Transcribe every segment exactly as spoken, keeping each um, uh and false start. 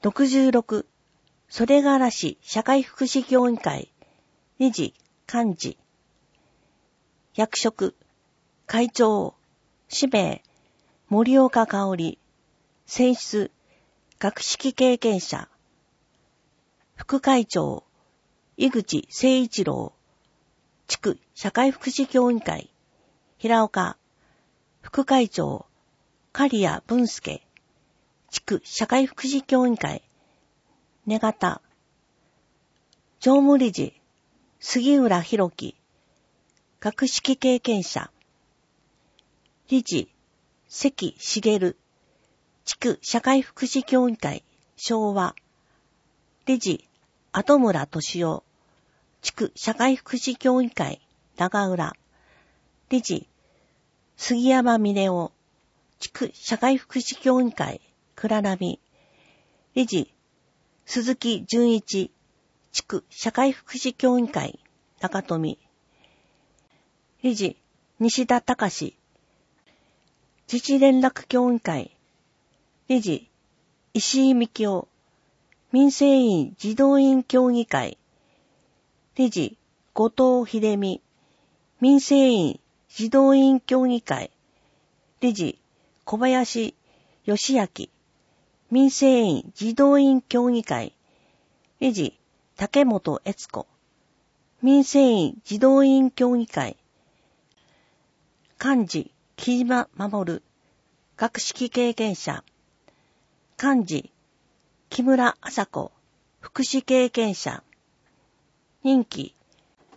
ろくじゅうろく、袖ヶ原市社会福祉協議会、理事、幹事。役職、会長、氏名、森岡香織。選出、学識経験者。副会長、井口誠一郎。地区社会福祉協議会、平岡。副会長、刈谷文介。地区社会福祉協議会、根方。常務理事、杉浦博樹。学識経験者。理事、関茂。地区社会福祉協議会、昭和。理事、後村敏夫。地区社会福祉協議会、長浦。理事、杉山峰夫。地区社会福祉協議会、倉波。理事、鈴木純一。地区社会福祉協議会、中富。理事、西田隆。自治連絡協議会。理事、石井幹夫。民生委員児童委員協議会。理事、後藤秀美。民生委員児童委員協議会。理事、小林義明。民生委員児童委員協議会。理事、竹本悦子。民生委員児童委員協議会。幹事、木島守。学識経験者。幹事、木村麻子。福祉経験者。任期、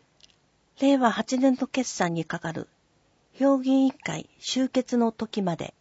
れいわはちねん度決算に係る評議委員会終結の時まで。